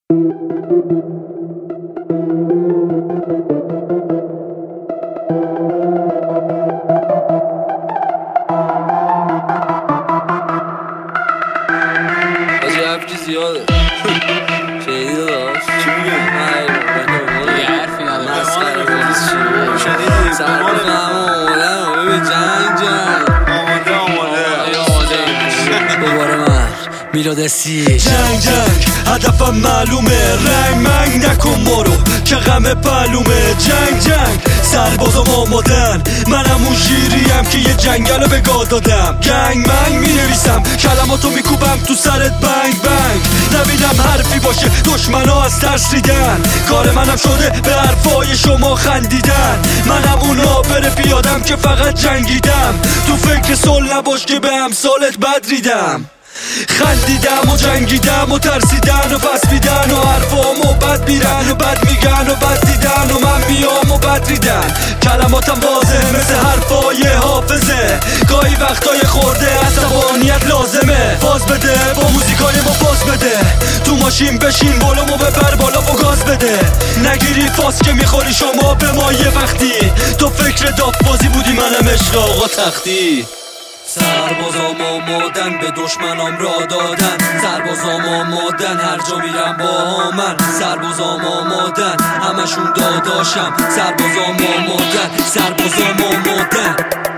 حرفی زیاده شنیدی داشت چی میگه؟ یه حرفی نداره مسخره بازیست چی میگه؟ شنیدی؟ سر بزنم آماده ببین جنگ دوباره من میلاد سی جنگ هدفم معلومه رنگ منگ نکن مارو که غم پلومه جنگ سربازم آمادن منم اون شیریم که یه جنگل رو به گاه دادم گنگ منگ مینویسم کلماتو میکوبم تو سرت بنگ بنگ نبینم حرفی باشه دشمنا از ترس ریدن کار منم شده به حرفای شما خندیدن منم اون آبر پیادم که فقط جنگیدم تو فکر صلح نباش که به امثالت بد ریدم خندیدم و جنگیدم و ترسیدن و پس میدن و حرفامو بد میرن و بد میگن و بد دیدن و من میام و بد ریدن کلماتم واضحه مثل حرفای حافظه گاهی وقتای خورده عصبانیت لازمه فاز بده با موزیکای ما فاز بده تو ماشین بشین بالامو ببر بالا و گاز بده نگیری فاز که میخوری شما به ما یه وقتی تو فکر داف بازی بودی منم عشق آقا تختی سربازام آمادن به دشمنام را دادن سربازام آمادن هر جا میرم با من سربازام آمادن همشون داداشم سربازام آمادن سربازام آمادن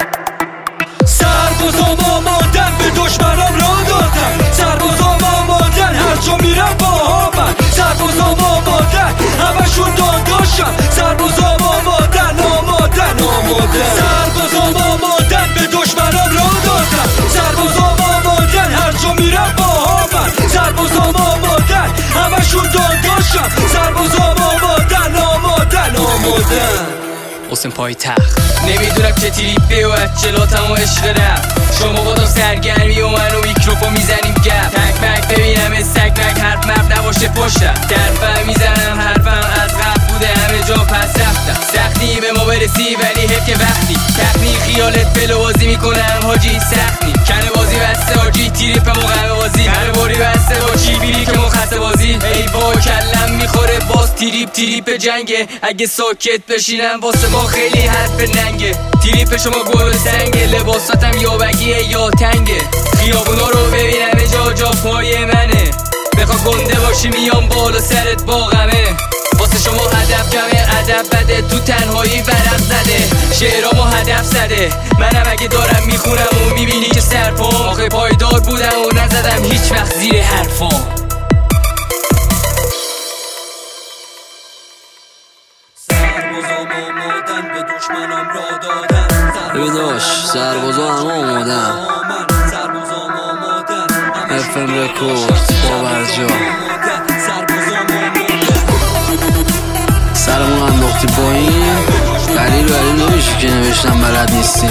سربازام آمادن به دشمنام را دادن سربازام آمادن هر جا میرم با من سربازام آمادن همشون داداشم سربازام آمادن آمادن آمادن سربازام آمادن به دشمنام را سربازام آمادن هر جا میرم با من سربازام آمادن همشون داداشم سربازام آمادن آمادن آمادن حسین پای تخت نمیدونم چه تریپه و اجلاتم و عشق رفت شما با سرگرمی و منو میکروفون میزنیم گپ تک مک ببینم این سگ مک حرف مپ نباشه پشتم درفم میزنم حرفم از قبل بوده همه جا پس رفتم سختی به ما برسی ولی حیف که وقتی تخنی خیالت پلو بازی میکنم حاجی سختی کنه بازی بسته حاجی تریپ مقام بازی کنه باری بسته با چی بیری که مخصه بازی ای با کلم میخوره باز تریپ جنگه اگه ساکت بشینم واسه ما خیلی حرف ننگه تریپ شما گل سنگه لباساتم یا بگیه یا تنگه خیابونا رو ببینم جا پای منه بخوا گنده باشی میام بالا سرت با غمه واسه شما هدف کمه ادب بده تو تنهایی ورق زده شعرامو هدف زده منم اگه دارم میخونم و میبینی که سرپام آخه پایدار بودم و نزدم هیچ وقت زیر حرفام سربازام آمادن به دشمنام را دادن ببین داشت سربازا همه آمادن سربازام آمادن FM رکورد باورجا سرمون انداختی پایین قلیل نمیشه که نوشتم بلد نیستی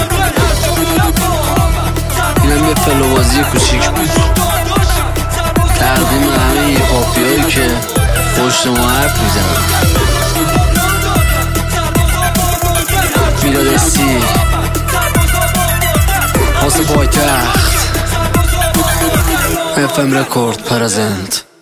اینم یه فلوبازی کوچیک بود تقدیم همه هیپاپی هایی که پشت ما حرف میزنن میلاد سی حسین پایتخت FM رکورد پرزنت